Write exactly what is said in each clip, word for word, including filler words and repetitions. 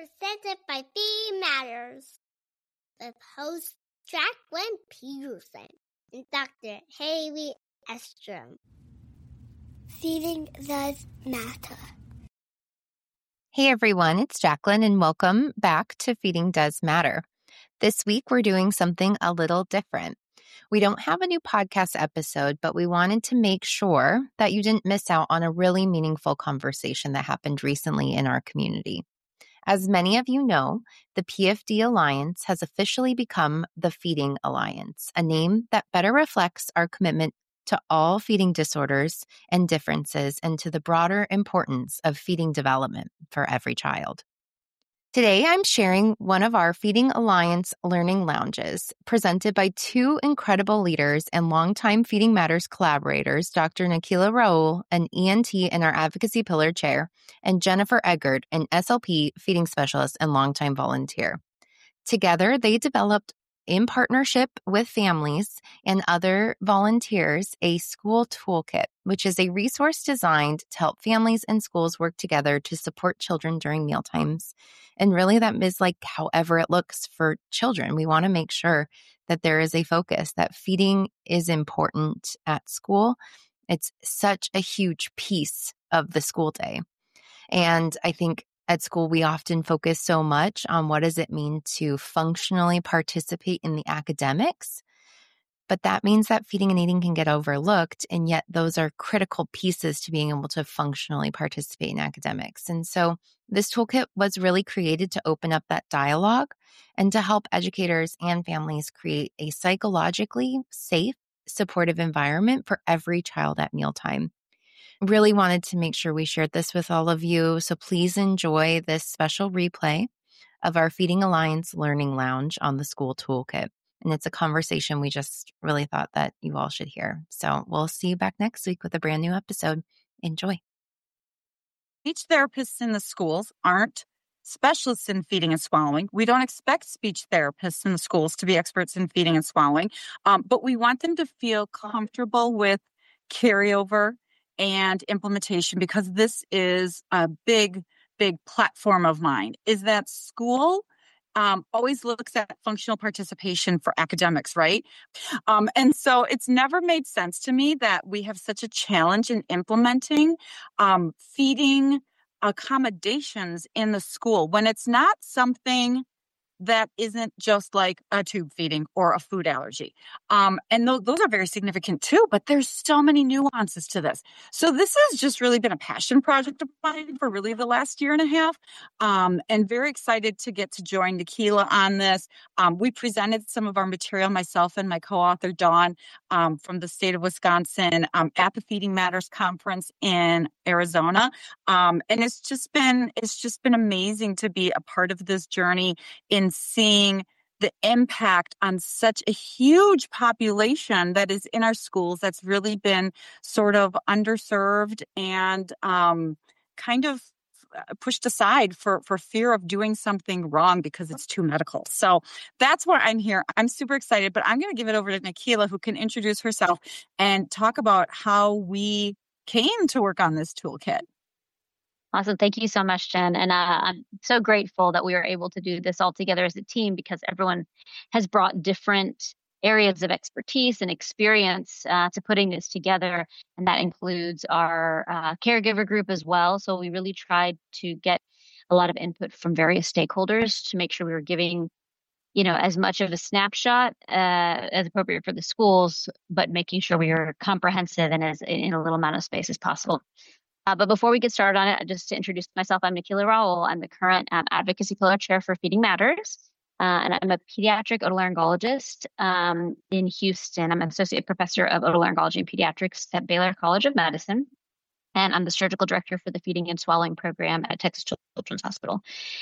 presented by Feeding Matters with host Jacqueline Peterson and Doctor Haley Estrom. Feeding does matter. Hey everyone, it's Jacqueline and welcome back to Feeding Does Matter. This week we're doing something a little different. We don't have a new podcast episode, but we wanted to make sure that you didn't miss out on a really meaningful conversation that happened recently in our community. As many of you know, the P F D Alliance has officially become the Feeding Alliance, a name that better reflects our commitment to all feeding disorders and differences and to the broader importance of feeding development for every child. Today, I'm sharing one of our Feeding Alliance Learning Lounges, presented by two incredible leaders and longtime Feeding Matters collaborators, Doctor Nikila Raul, an E N T in our Advocacy Pillar Chair, and Jennifer Eggert, an S L P feeding specialist and longtime volunteer. Together, they developed, in partnership with families and other volunteers, a school toolkit, which is a resource designed to help families and schools work together to support children during mealtimes. And really that is like however it looks for children. We want to make sure that there is a focus, that feeding is important at school. It's such a huge piece of the school day. And I think at school, we often focus so much on what does it mean to functionally participate in the academics, but that means that feeding and eating can get overlooked, and yet those are critical pieces to being able to functionally participate in academics. And so this toolkit was really created to open up that dialogue and to help educators and families create a psychologically safe, supportive environment for every child at mealtime. Really wanted to make sure we shared this with all of you, so please enjoy this special replay of our Feeding Alliance Learning Lounge on the school toolkit. And it's a conversation we just really thought that you all should hear. So we'll see you back next week with a brand new episode. Enjoy. Speech therapists in the schools aren't specialists in feeding and swallowing. We don't expect speech therapists in the schools to be experts in feeding and swallowing, um, but we want them to feel comfortable with carryover and implementation, because this is a big, big platform of mine, is that school um, always looks at functional participation for academics, right? Um, and so it's never made sense to me that we have such a challenge in implementing um, feeding accommodations in the school when it's not something that isn't just like a tube feeding or a food allergy. Um, and th- those are very significant too, but there's so many nuances to this. So this has just really been a passion project of mine for really the last year and a half. Um, and very excited to get to join Nikila on this. Um, we presented some of our material, myself and my co-author Dawn, um, from the state of Wisconsin, um, at the Feeding Matters conference in Arizona. Um, and it's just been, it's just been amazing to be a part of this journey in seeing the impact on such a huge population that is in our schools that's really been sort of underserved and um, kind of pushed aside for, for fear of doing something wrong because it's too medical. So that's why I'm here. I'm super excited, but I'm going to give it over to Nikila, who can introduce herself and talk about how we came to work on this toolkit. Awesome. Thank you so much, Jen. And uh, I'm so grateful that we were able to do this all together as a team, because everyone has brought different areas of expertise and experience uh, to putting this together. And that includes our uh, caregiver group as well. So we really tried to get a lot of input from various stakeholders to make sure we were giving, you know, as much of a snapshot uh, as appropriate for the schools, but making sure we were comprehensive and as in a little amount of space as possible. Uh, but before we get started on it, just to introduce myself, I'm Nikila Raul. I'm the current um, Advocacy Pillar Chair for Feeding Matters, uh, and I'm a pediatric otolaryngologist um, in Houston. I'm an Associate Professor of Otolaryngology and Pediatrics at Baylor College of Medicine, and I'm the Surgical Director for the Feeding and Swallowing Program at Texas Children's Hospital.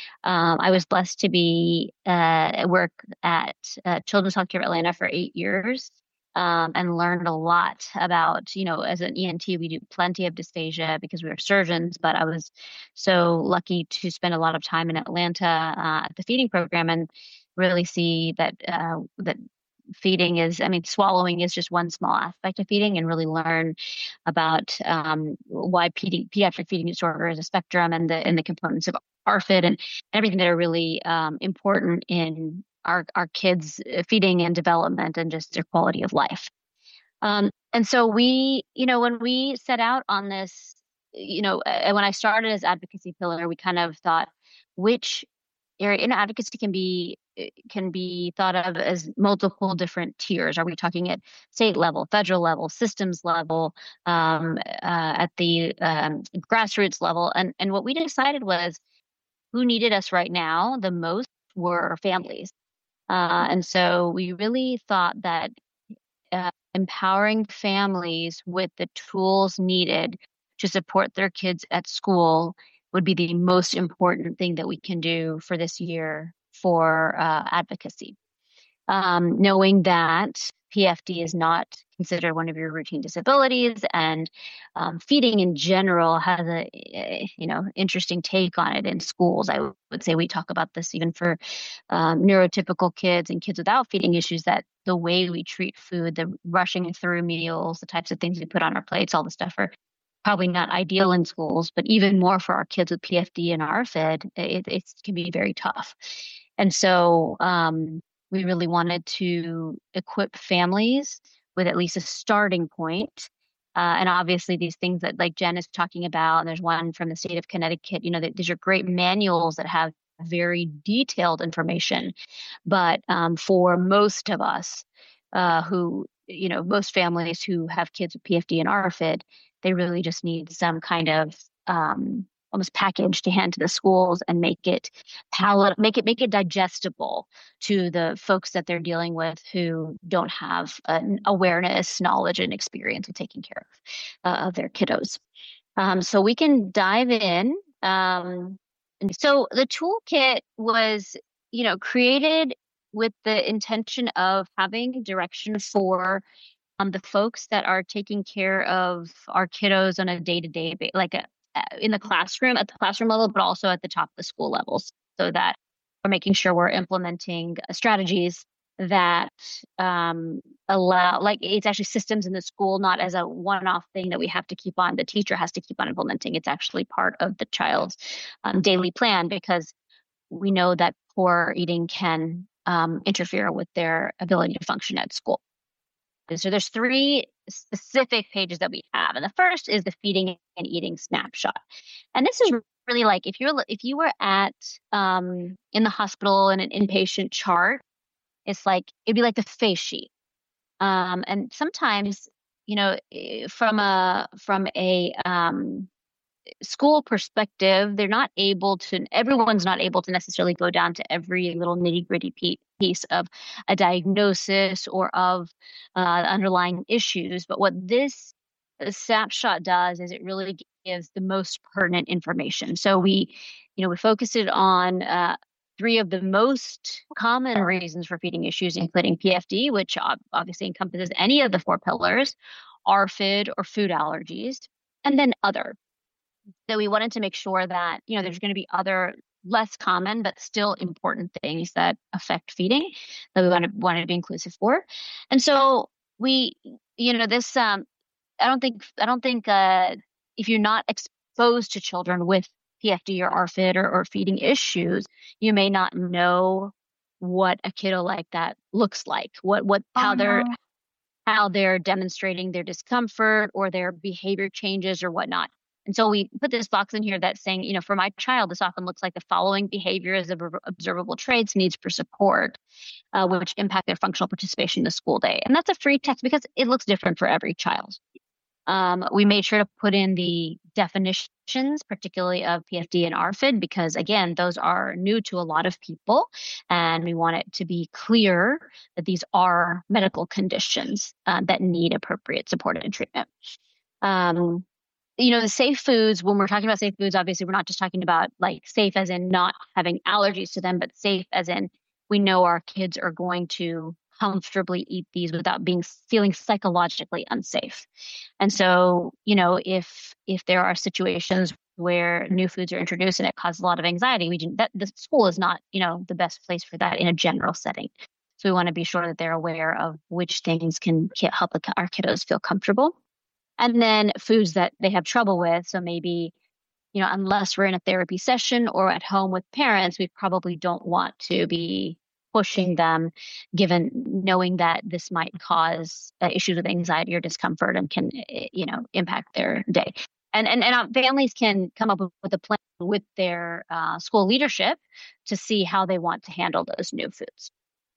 Um, I was blessed to be uh, work at uh, Children's Healthcare of Atlanta for eight years. Um, and learned a lot about, you know, as an E N T, we do plenty of dysphagia because we are surgeons, but I was so lucky to spend a lot of time in Atlanta uh, at the feeding program and really see that uh, that feeding is, I mean, swallowing is just one small aspect of feeding, and really learn about um, why pedi- pediatric feeding disorder is a spectrum, and the and the components of A R F I D and everything that are really um, important in our our kids' feeding and development and just their quality of life. Um, and so we, you know, when we set out on this, you know, uh, when I started as advocacy pillar, we kind of thought which area in advocacy can be can be thought of as multiple different tiers. Are we talking at state level, federal level, systems level, um, uh, at the um, grassroots level? And and what we decided was who needed us right now the most were families. Uh, and so we really thought that uh, empowering families with the tools needed to support their kids at school would be the most important thing that we can do for this year for uh, advocacy. Um, knowing that P F D is not considered one of your routine disabilities, and um, feeding in general has a, a you know interesting take on it in schools. I would say we talk about this even for um, neurotypical kids and kids without feeding issues, that the way we treat food, the rushing through meals, the types of things we put on our plates, all the stuff are probably not ideal in schools, but even more for our kids with P F D and A R F I D, it, it can be very tough. And so um, we really wanted to equip families with at least a starting point. Uh, and obviously these things that like Jen is talking about, and there's one from the state of Connecticut, you know, that these are great manuals that have very detailed information. But um, for most of us uh, who, you know, most families who have kids with P F D and A R F I D, they really just need some kind of um, almost package to hand to the schools and make it palat- make it make it digestible to the folks that they're dealing with who don't have an awareness, knowledge, and experience of taking care of uh, of their kiddos. Um, so we can dive in. Um, and so the toolkit was, you know, created with the intention of having direction for um, the folks that are taking care of our kiddos on a day-to-day basis, like a, in the classroom, at the classroom level, but also at the top of the school levels, so that we're making sure we're implementing strategies that um, allow, like it's actually systems in the school, not as a one-off thing that we have to keep on, the teacher has to keep on implementing. It's actually part of the child's um, daily plan, because we know that poor eating can um, interfere with their ability to function at school. And so there's three specific pages that we have. And the first is the feeding and eating snapshot. And this is really like if you're if you were at um, in the hospital in an inpatient chart, it's like it'd be like the face sheet. Um, and sometimes, you know, from a from a um, school perspective, they're not able to, everyone's not able to necessarily go down to every little nitty gritty piece of a diagnosis or of uh, underlying issues. But what this snapshot does is it really gives the most pertinent information. So we, you know, we focused it on uh, three of the most common reasons for feeding issues, including P F D, which obviously encompasses any of the four pillars, A R F I D or food allergies, and then other. So we wanted to make sure that, you know, there's going to be other less common but still important things that affect feeding that we wanted, wanted to be inclusive for. And so we, you know, this, um, I don't think, I don't think uh, if you're not exposed to children with P F D or A R F I D or, or feeding issues, you may not know what a kiddo like that looks like, what, what, how they're, how they're demonstrating their discomfort or their behavior changes or whatnot. And so we put this box in here that's saying, you know, for my child, this often looks like the following behaviors of observable traits, needs for support, uh, which impact their functional participation in the school day. And that's a free text because it looks different for every child. Um, we made sure to put in the definitions, particularly of P F D and A R F I D, because again, those are new to a lot of people. And we want it to be clear that these are medical conditions uh, that need appropriate support and treatment. Um, You know, the safe foods, when we're talking about safe foods, obviously, we're not just talking about like safe as in not having allergies to them, but safe as in we know our kids are going to comfortably eat these without being feeling psychologically unsafe. And so, you know, if if there are situations where new foods are introduced and it causes a lot of anxiety, we that the school is not, you know, the best place for that in a general setting. So we want to be sure that they're aware of which things can help our kiddos feel comfortable. And then foods that they have trouble with. So maybe, you know, unless we're in a therapy session or at home with parents, we probably don't want to be pushing them, given knowing that this might cause uh, issues with anxiety or discomfort and can, you know, impact their day. And and and uh, families can come up with, with a plan with their uh, school leadership to see how they want to handle those new foods.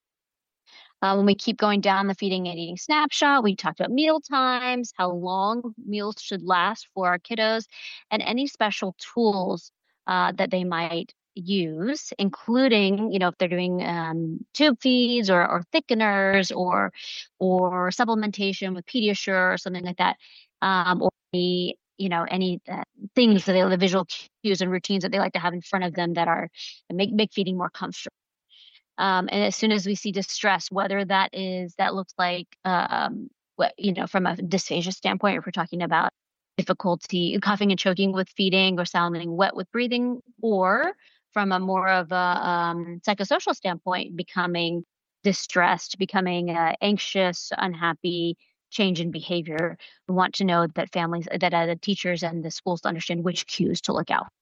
Uh, when we keep going down the feeding and eating snapshot, we talked about meal times, how long meals should last for our kiddos, and any special tools uh, that they might use, including, you know, if they're doing um, tube feeds or, or thickeners or or supplementation with Pediasure or something like that, um, or the you know, any uh, things that they the visual cues and routines that they like to have in front of them that are that make make feeding more comfortable. Um, and as soon as we see distress, whether that is, that looks like, um, what, you know, from a dysphagia standpoint, if we're talking about difficulty, coughing and choking with feeding or sounding wet with breathing, or from a more of a um, psychosocial standpoint, becoming distressed, becoming uh, anxious, unhappy, change in behavior, we want to know that families, that uh, the teachers and the schools understand which cues to look out.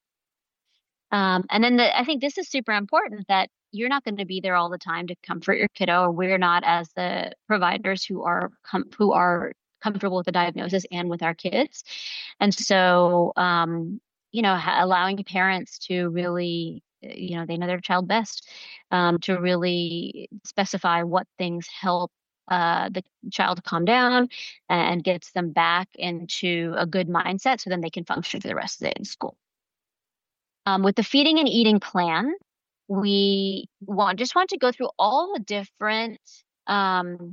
Um, and then the, I think this is super important, that you're not going to be there all the time to comfort your kiddo, or we're not, as the providers who are com- who are comfortable with the diagnosis and with our kids. And so, um, you know, ha- allowing parents to really, you know, they know their child best, um, to really specify what things help uh, the child calm down and gets them back into a good mindset, so then they can function for the rest of the day in school. Um, with the feeding and eating plan, we want just want to go through all the different, um,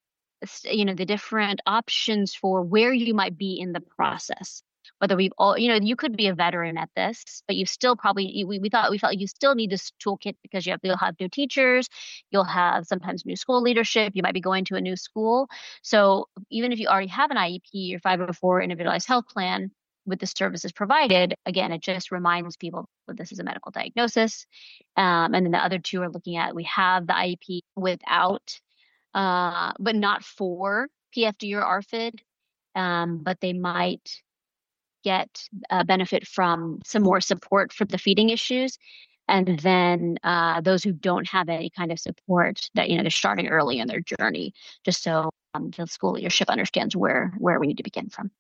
you know, the different options for where you might be in the process. Whether we've all, you know, you could be a veteran at this, but you still probably, we, we thought, we felt you still need this toolkit because you have, you'll have new teachers, you'll have sometimes new school leadership, you might be going to a new school. So even if you already have an I E P or five oh four individualized health plan with the services provided, again, it just reminds people that this is a medical diagnosis. Um, and then the other two are looking at, we have the I E P without, uh, but not for P F D or A R F I D, um, but they might get a benefit from some more support for the feeding issues. And then uh, those who don't have any kind of support, that, you know, they're starting early in their journey, just so um, the school leadership understands where where we need to begin from.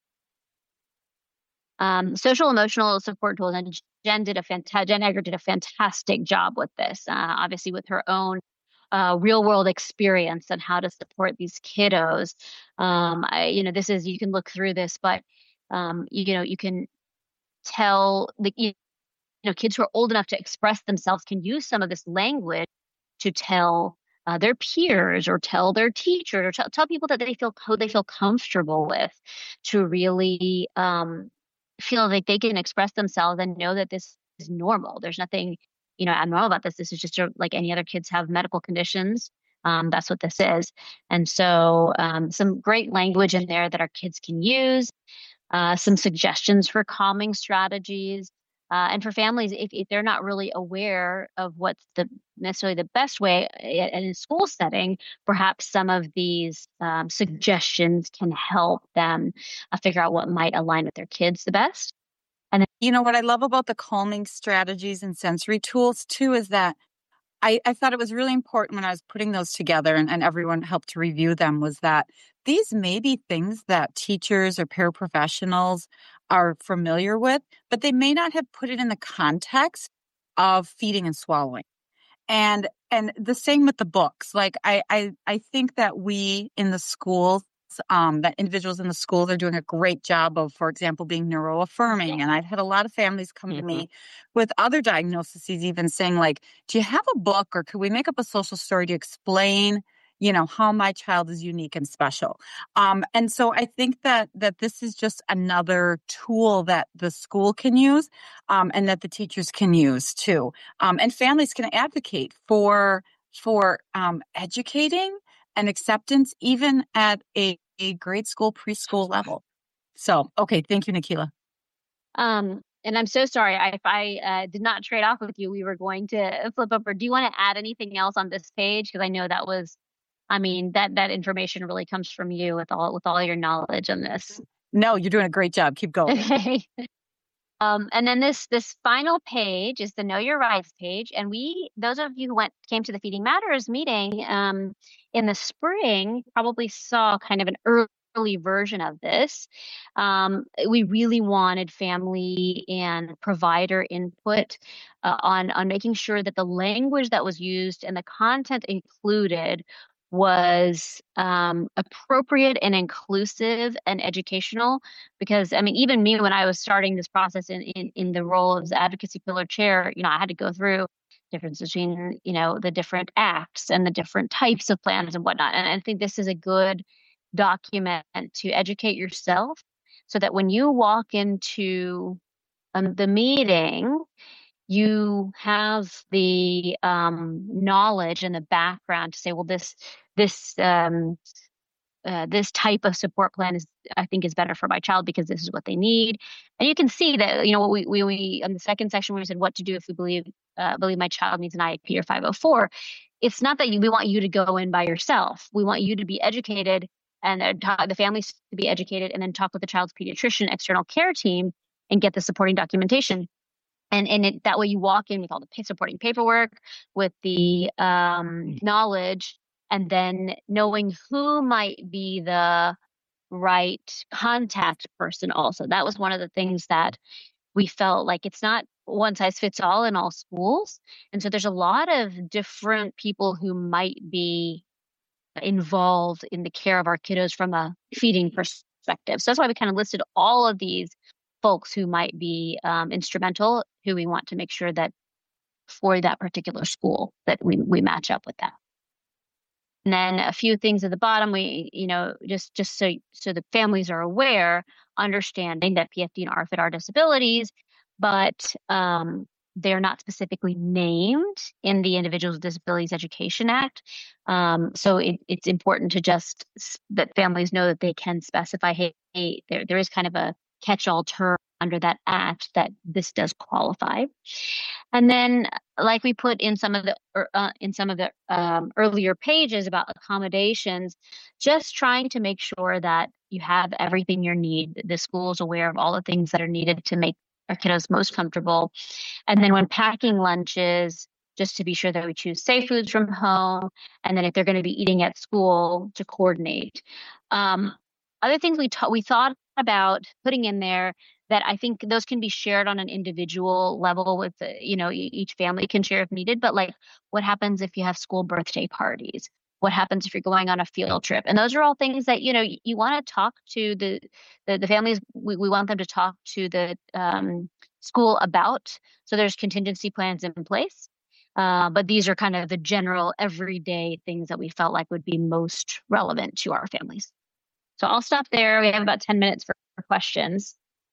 Um, social emotional support tools, and Jen did a fantastic, Jen Egger did a fantastic job with this, uh, obviously with her own uh, real world experience on how to support these kiddos. Um, I, you know, this is, you can look through this, but um, you, you know, you can tell the, you know, kids who are old enough to express themselves can use some of this language to tell uh, their peers or tell their teachers or tell, tell people that they feel, who they feel comfortable with, to really, um, feel like they can express themselves and know that this is normal. There's nothing, you know, abnormal about this. This is just a, like any other kids have medical conditions. Um, that's what this is. And so um, some great language in there that our kids can use, uh, some suggestions for calming strategies. Uh, and for families, if, if they're not really aware of what's the necessarily the best way in a school setting, perhaps some of these um, suggestions can help them uh, figure out what might align with their kids the best. And then, you know, what I love about the calming strategies and sensory tools too is that I, I thought it was really important when I was putting those together, and, and everyone helped to review them, was that these may be things that teachers or paraprofessionals are familiar with, but they may not have put it in the context of feeding and swallowing. And and the same with the books. Like I I, I think that we in the schools, um, that individuals in the schools are doing a great job of, for example, being neuroaffirming. And I've had a lot of families come mm-hmm. to me with other diagnoses, even saying like, do you have a book, or could we make up a social story to explain, you know, how my child is unique and special? Um, and so I think that that this is just another tool that the school can use, um, and that the teachers can use too. Um, and families can advocate for for um, educating and acceptance, even at a, a grade school, preschool level. So, okay. Thank you, Nikila. Um, and I'm so sorry I, if I uh, did not trade off with you. We were going to flip over. Do you want to add anything else on this page? Because I know that was, I mean, that that information really comes from you with all with all your knowledge on this. No, you're doing a great job. Keep going. Okay. Um, and then this this final page is the Know Your Rights page. And we, those of you who went came to the Feeding Matters meeting um, in the spring, probably saw kind of an early version of this. Um, we really wanted family and provider input uh, on on making sure that the language that was used and the content included was um, appropriate and inclusive and educational. Because I mean, even me, when I was starting this process in, in, in the role of the advocacy pillar chair, you know, I had to go through difference between, you know, the different acts and the different types of plans and whatnot. And I think this is a good document to educate yourself so that when you walk into um, the meeting, you have the um, knowledge and the background to say, well, this this um, uh, this type of support plan is, I think, is better for my child because this is what they need. And you can see that, you know, we we, we in the second section where we said what to do if we believe uh, believe my child needs an I E P or five oh four. It's not that you, we want you to go in by yourself. We want you to be educated and uh, talk, the families to be educated, and then talk with the child's pediatrician, external care team, and get the supporting documentation. And and it, that way you walk in with all the supporting paperwork, with the um, knowledge, and then knowing who might be the right contact person also. That was one of the things that we felt like it's not one size fits all in all schools. And so there's a lot of different people who might be involved in the care of our kiddos from a feeding perspective. So that's why we kind of listed all of these folks who might be um, instrumental, who we want to make sure that for that particular school that we, we match up with that. And then a few things at the bottom, we, you know, just, just so, so the families are aware, understanding that P F D and R F I D are disabilities, but um, they're not specifically named in the Individuals with Disabilities Education Act. Um, so it, it's important to just that families know that they can specify, hey, hey there, there is kind of a catch-all term under that act that this does qualify. And then, like we put in some of the uh, in some of the um, earlier pages about accommodations, just trying to make sure that you have everything you need. The school is aware of all the things that are needed to make our kiddos most comfortable. And then when packing lunches, just to be sure that we choose safe foods from home. And then if they're going to be eating at school, to coordinate. Um, other things we ta- we thought about putting in there that I think those can be shared on an individual level with, the, you know, each family can share if needed. But like, what happens if you have school birthday parties? What happens if you're going on a field trip? And those are all things that, you know, you, you want to talk to the, the, the families. We, we want them to talk to the um, school about. So there's contingency plans in place. Uh, but these are kind of the general everyday things that we felt like would be most relevant to our families. So I'll stop there. We have about ten minutes for, for questions.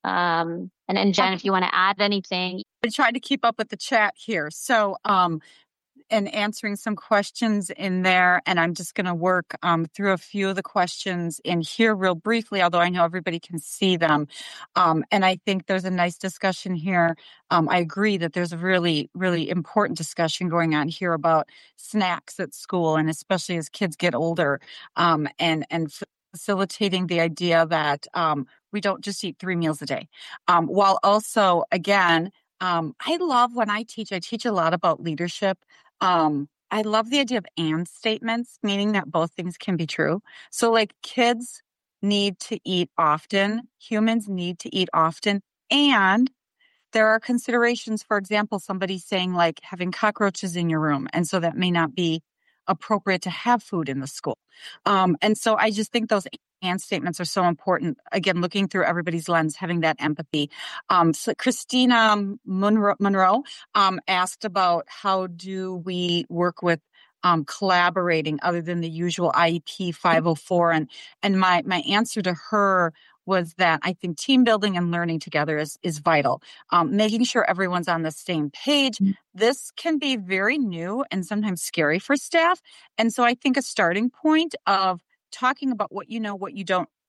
Um, and then Jen, if you want to add anything. I tried to keep up with the chat here. So, um, and answering some questions in there, and I'm just going to work um, through a few of the questions in here real briefly, although I know everybody can see them. Um, and I think there's a nice discussion here. Um, I agree that there's a really, really important discussion going on here about snacks at school, and especially as kids get older, um, and, and facilitating the idea that um, we don't just eat three meals a day. Um, while also, again, um, I love when I teach, I teach a lot about leadership. Um, I love the idea of and statements, meaning that both things can be true. So like kids need to eat often, humans need to eat often, and there are considerations, for example, somebody saying like having cockroaches in your room, and so that may not be appropriate to have food in the school. Um, and so I just think those and statements are so important. Again, looking through everybody's lens, having that empathy. Um, so Christina Monroe, Monroe um, asked about how do we work with um, collaborating other than the usual I E P five oh four. And, and my, my answer to her was that I think team building and learning together is, is vital. Um, making sure everyone's on the same page. Mm-hmm. This can be very new and sometimes scary for staff. And so I think a starting point of talking about what you know, what you don't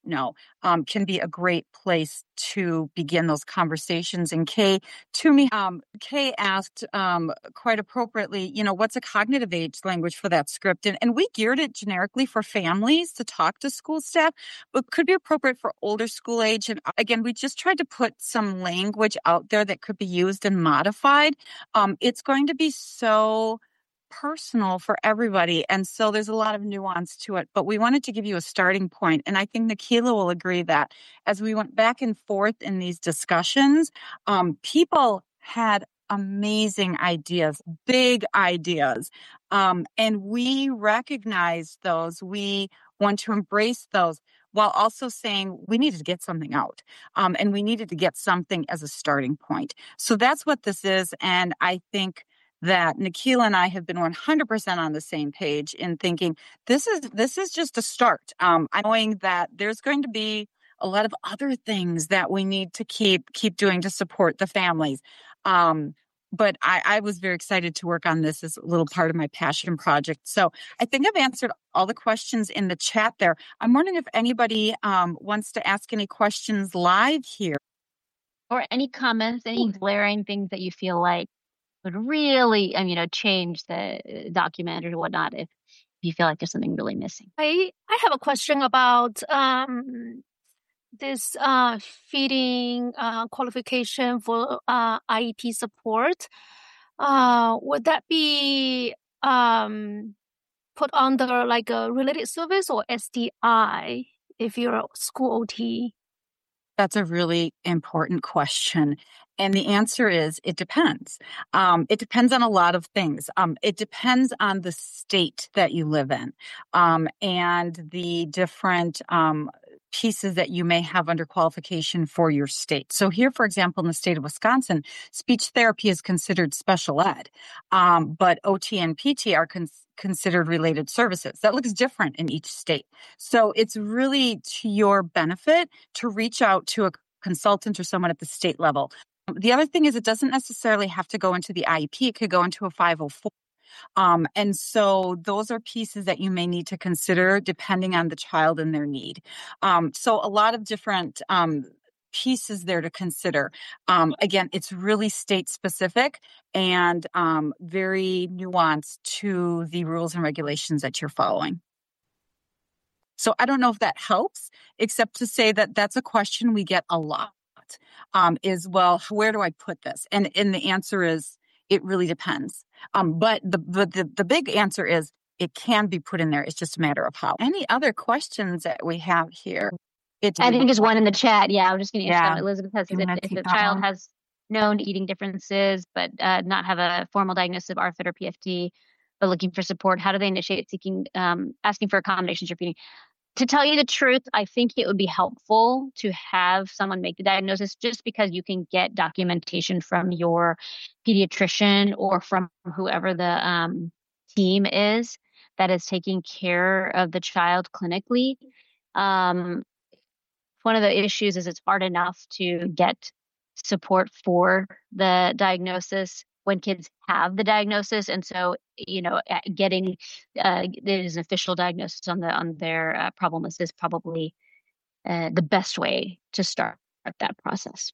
know, um, can be a great place to begin those conversations. And Kay, to me, um, Kay asked um, quite appropriately, you know, what's a cognitive age language for that script? And, and we geared it generically for families to talk to school staff, but could be appropriate for older school age. And again, we just tried to put some language out there that could be used and modified. Um, it's going to be so personal for everybody. And so there's a lot of nuance to it, but we wanted to give you a starting point. And I think Nikila will agree that as we went back and forth in these discussions, um, people had amazing ideas, big ideas. Um, and we recognize those. We want to embrace those while also saying we needed to get something out. Um, and we needed to get something as a starting point. So that's what this is. And I think that Nikila and I have been one hundred percent on the same page in thinking this is this is just a start. Um, I'm knowing that there's going to be a lot of other things that we need to keep keep doing to support the families. Um, but I, I was very excited to work on this as a little part of my passion project. So I think I've answered all the questions in the chat there. I'm wondering if anybody um, wants to ask any questions live here. Or any comments, any glaring things that you feel like would really, um, you know, change the document or whatnot if you feel like there's something really missing. I, I have a question about um, this uh, feeding uh, qualification for uh, I E P support. Uh, would that be um, put under like a related service or S D I if you're a school O T? That's a really important question. And the answer is it depends. Um, it depends on a lot of things. Um, it depends on the state that you live in um, and the different um, pieces that you may have under qualification for your state. So here, for example, in the state of Wisconsin, speech therapy is considered special ed, um, but O T and P T are considered considered related services. That looks different in each state. So it's really to your benefit to reach out to a consultant or someone at the state level. The other thing is it doesn't necessarily have to go into the I E P. It could go into a five oh four. Um, and so those are pieces that you may need to consider depending on the child and their need. Um, so a lot of different um, pieces there to consider. Um, again, it's really state specific and um, very nuanced to the rules and regulations that you're following. So I don't know if that helps, except to say that that's a question we get a lot um, is, well, where do I put this? And, and the answer is, it really depends. Um, but the, but the, the big answer is it can be put in there. It's just a matter of how. Any other questions that we have here? It, I think there's one in the chat. Yeah, I'm just going to answer yeah. Elizabeth says if, if the child one? has known eating differences, but uh, not have a formal diagnosis of R F I D or P F D, but looking for support, how do they initiate seeking, um, asking for accommodations or feeding? To tell you the truth, I think it would be helpful to have someone make the diagnosis just because you can get documentation from your pediatrician or from whoever the um, team is that is taking care of the child clinically. Um, one of the issues is it's hard enough to get support for the diagnosis when kids have the diagnosis. And so, you know, getting uh, there's an official diagnosis on the on their uh, problem list is probably uh, the best way to start that process.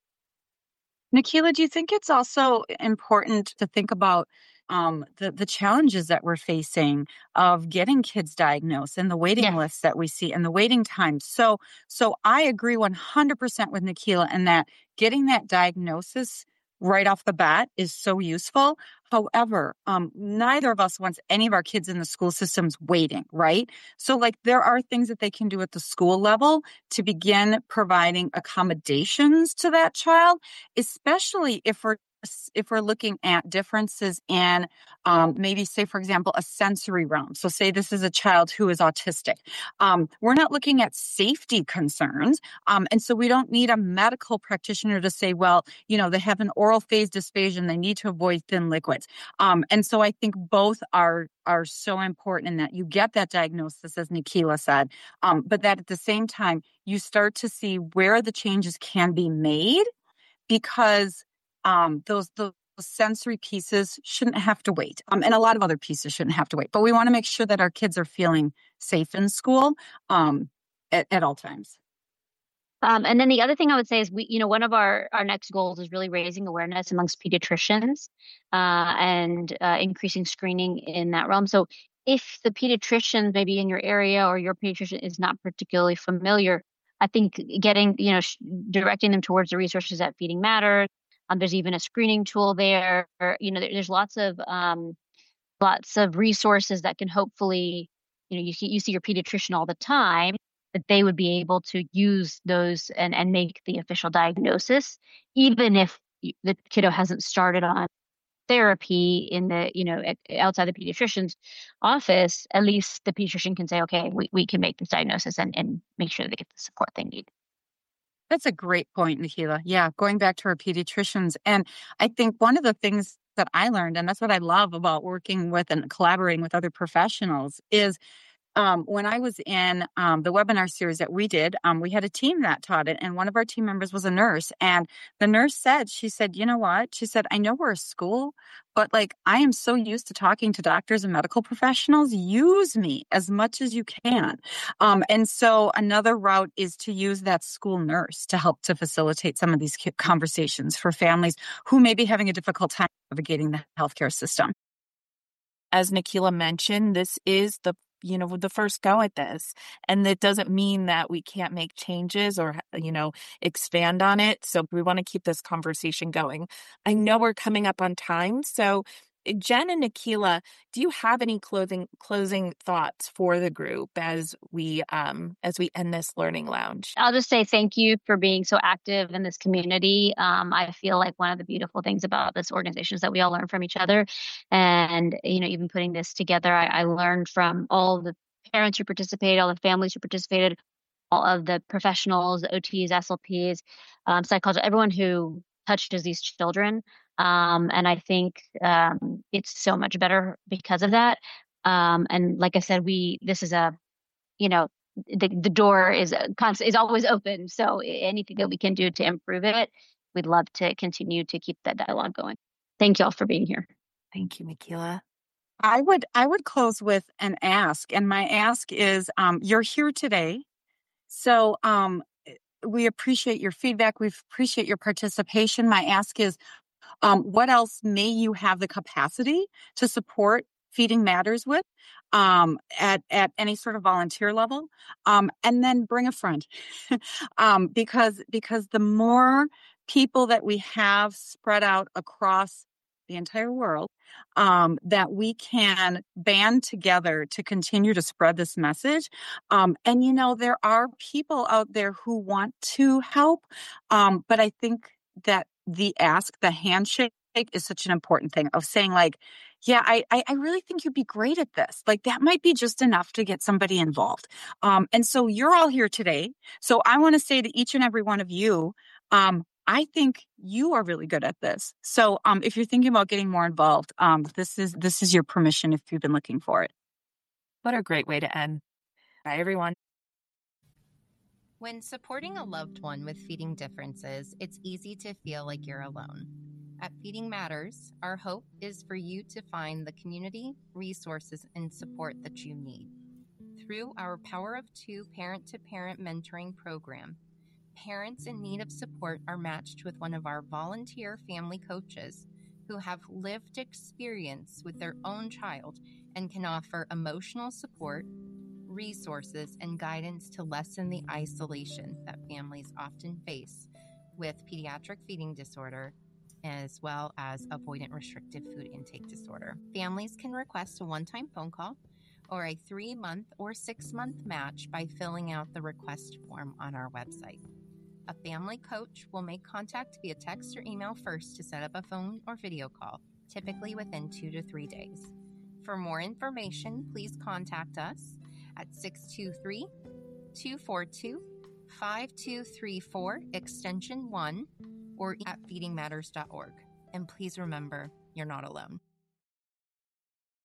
Nikila, do you think it's also important to think about um, the, the challenges that we're facing of getting kids diagnosed and the waiting yes. lists that we see and the waiting times? So, so I agree one hundred percent with Nikila in that getting that diagnosis right off the bat is so useful. However, um, neither of us wants any of our kids in the school systems waiting, right? So like there are things that they can do at the school level to begin providing accommodations to that child, especially if we're if we're looking at differences in um, maybe say, for example, a sensory realm. So say this is a child who is autistic. Um, we're not looking at safety concerns. Um, and so we don't need a medical practitioner to say, well, you know, they have an oral phase dysphagia and they need to avoid thin liquids. Um, and so I think both are are so important in that you get that diagnosis, as Nikila said, um, but that at the same time, you start to see where the changes can be made because Um, those, those sensory pieces shouldn't have to wait. Um, and a lot of other pieces shouldn't have to wait. But we want to make sure that our kids are feeling safe in school. Um, at, at all times. Um, and then the other thing I would say is we, you know, one of our, our next goals is really raising awareness amongst pediatricians uh, and uh, increasing screening in that realm. So if the pediatrician maybe in your area or your pediatrician is not particularly familiar, I think getting, you know, sh- directing them towards the resources at Feeding Matters. Um, there's even a screening tool there. Or, you know, there, there's lots of um, lots of resources that can hopefully, you know, you see, you see your pediatrician all the time, that they would be able to use those and, and make the official diagnosis, even if the kiddo hasn't started on therapy in the, you know, outside the pediatrician's office. At least the pediatrician can say, okay, we, we can make this diagnosis and, and make sure they get the support they need. That's a great point, Nikila. Yeah, going back to our pediatricians. And I think one of the things that I learned, and that's what I love about working with and collaborating with other professionals, is Um, when I was in um, the webinar series that we did, um, we had a team that taught it, and one of our team members was a nurse. And the nurse said, she said, you know what? She said, I know we're a school, but like I am so used to talking to doctors and medical professionals. Use me as much as you can. Um, and so another route is to use that school nurse to help to facilitate some of these conversations for families who may be having a difficult time navigating the healthcare system. As Nikila mentioned, this is the you know, the first go at this. And that doesn't mean that we can't make changes or, you know, expand on it. So we want to keep this conversation going. I know we're coming up on time. So Jen and Nikila, do you have any closing closing thoughts for the group as we um, as we end this learning lounge? I'll just say thank you for being so active in this community. Um, I feel like one of the beautiful things about this organization is that we all learn from each other. And, you know, even putting this together, I, I learned from all the parents who participated, all the families who participated, all of the professionals, O Ts, S L Ps, um, psychologists, everyone who touches these children. Um, and I think um, it's so much better because of that. Um, and like I said, we this is a, you know, the the door is constant is always open. So anything that we can do to improve it, we'd love to continue to keep that dialogue going. Thank you all for being here. Thank you, Nikila. I would I would close with an ask, and my ask is: um, you're here today, so um, we appreciate your feedback. We appreciate your participation. My ask is: Um, what else may you have the capacity to support Feeding Matters with um, at, at any sort of volunteer level? Um, and then bring a friend um, because, because the more people that we have spread out across the entire world, um, that we can band together to continue to spread this message. Um, and, you know, there are people out there who want to help, um, but I think that the ask, the handshake is such an important thing of saying like, yeah, I, I really think you'd be great at this. Like that might be just enough to get somebody involved. Um, and so you're all here today. So I want to say to each and every one of you, um, I think you are really good at this. So um, if you're thinking about getting more involved, um, this is this is your permission if you've been looking for it. What a great way to end. Bye, everyone. When supporting a loved one with feeding differences, it's easy to feel like you're alone. At Feeding Matters, our hope is for you to find the community, resources, and support that you need. Through our Power of Two parent-to-parent mentoring program, parents in need of support are matched with one of our volunteer family coaches who have lived experience with their own child and can offer emotional support, resources, and guidance to lessen the isolation that families often face with pediatric feeding disorder, as well as avoidant restrictive food intake disorder. Families can request a one-time phone call or a three-month or six-month match by filling out the request form on our website. A family coach will make contact via text or email first to set up a phone or video call, typically within two to three days. For more information, please contact us at six two three, two four two, five two three four, extension one, or at feeding matters dot org. And please remember, you're not alone.